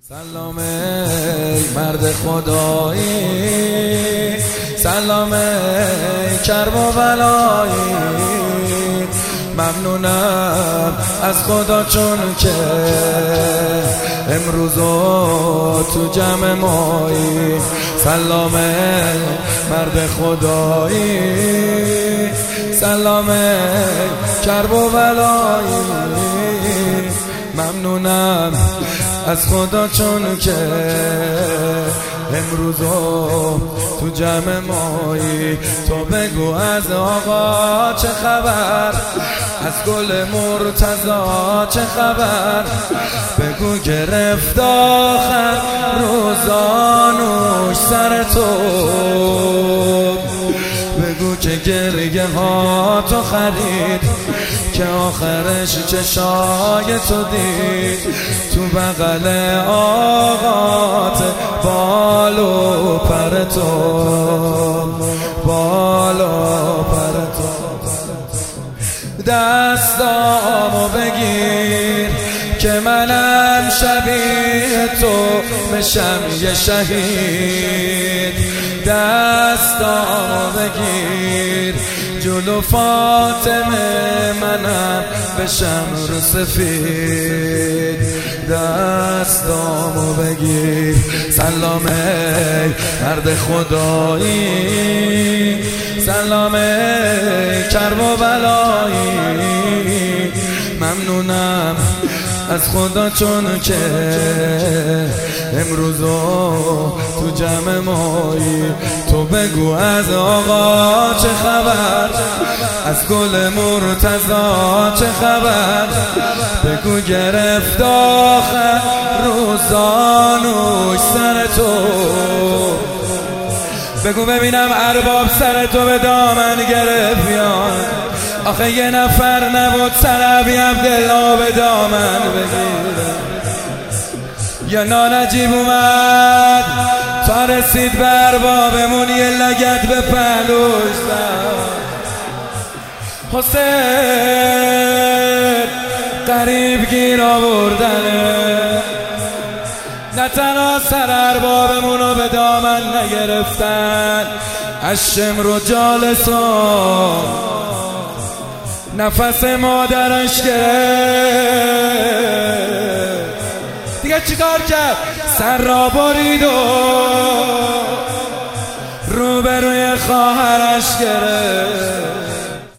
سلام ای مرد خدایی، سلام ای کرب و بلایی. ممنونم از خدا چون که امروزو تو جمع مایی. سلام ای مرد خدایی، سلام ای کرب و بلایی. ممنونم از خدا چون که امروزو تو جمع مایی. تو بگو از آقا چه خبر، از گل مرتضی چه خبر. بگو گرفت آخر روزانوش سر تو. بگو که گریه ها تو خرید که آخرش چشای تو دید. تو بغل آقات بال و پر تو، بال و پر تو. دستامو بگیر که منم شبیه تو بشم یه شهید. دستامو بگیر جلو فاطمه منم بشم رو سفید. دستامو بگیر. سلام ای مرد خدایی، سلام ای کرب و بلایی. ممنونم از خدا چون که امروزو تو جمع مایی. تو بگو از آقا چه خبر، از گل مرتضی چه خبر. بگو گرفت آخر روزانوش سر تو. بگو ببینم ارباب سر تو به دامن گرفت یا آخه یه نفر نبود سر ابی عبدالله به دامن بگیره. یا نانجیب اومد تا رسید به اربابمون یه لگد به پهلوش زد. حسین قریب گیر آوردنه، نه تنها سر اربابمونو به دامن نگرفتن، از شمر و جالسون نفس مادرش گرفت. دیگه چیکار کرد؟ سر را برید و روبروی خواهرش گرفت.